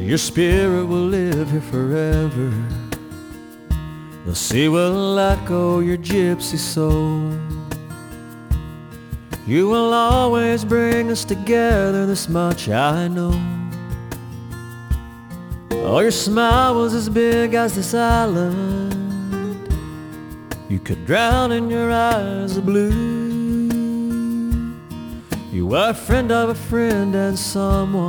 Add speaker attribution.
Speaker 1: Your spirit will live here forever. The sea will echo your gypsy soul. You will always bring us together, this much I know. Oh, your smile was as big as this island. You could drown in your eyes of blue. You were a friend of a friend and someone